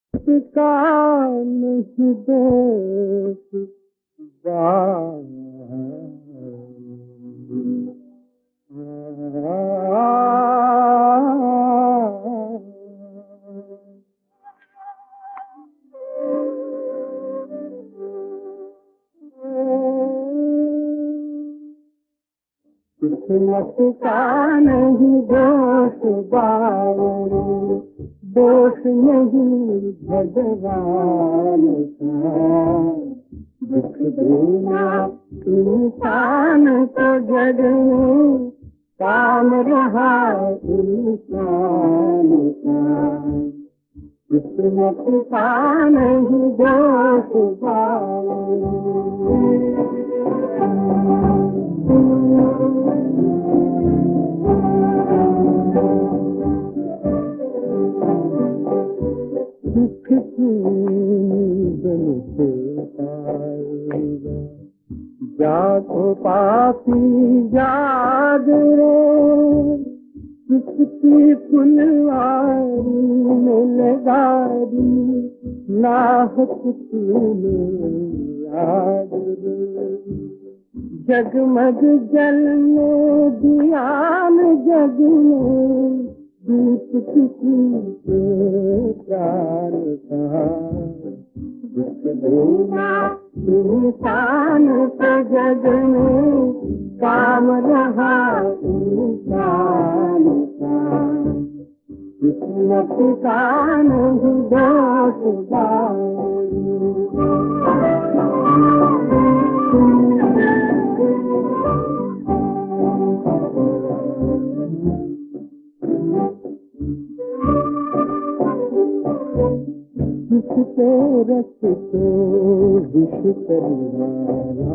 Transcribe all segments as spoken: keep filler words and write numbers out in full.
का नहीं दोष बारी। किस्मत का नहीं दोष बारी, दोष नहीं भगवान का। दुख देना इंसान को जग में काम रहा इंसान का। किस्मत का नहीं दोष बारी। दुख की बनते आएगा, जागो पापी जाग रे। किसकी फुलवारी में लगारी, नाहक तूने याद रे। जगमग जलने दिया न जग में, दीप किसी के प्राण का। दुख देना इंसान को जग में काम रहा इंसान का। किस्मत का नहीं दोष बारी। किसके रस को विष करवाया,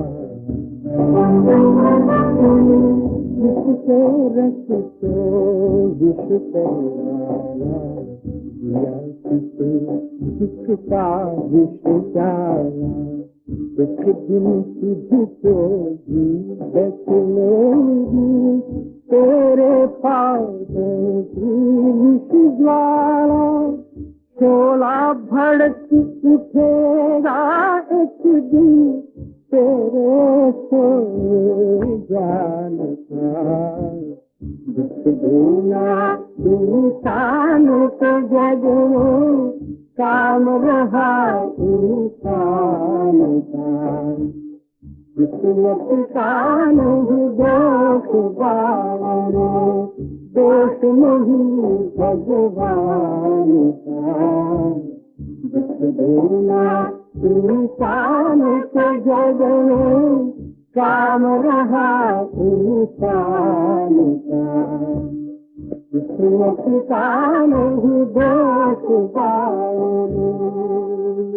किसके रस को विष करवाया। दिया किसे दुख का विष जाया, एक दिन तुझको भी बचलेगी। तेरे पाँव की विष ज्वाला, शोला भड़क उठेगा एक दिन तेरे सोए जान का। दुख देना इंसान को जग में काम रहा इंसान का। किस्मत का नहीं दोष बारी, दोष नहीं भगवान का। दुख देना इंसान को जग में काम रहा इंसान का। किस्मत का नहीं दोष बारी।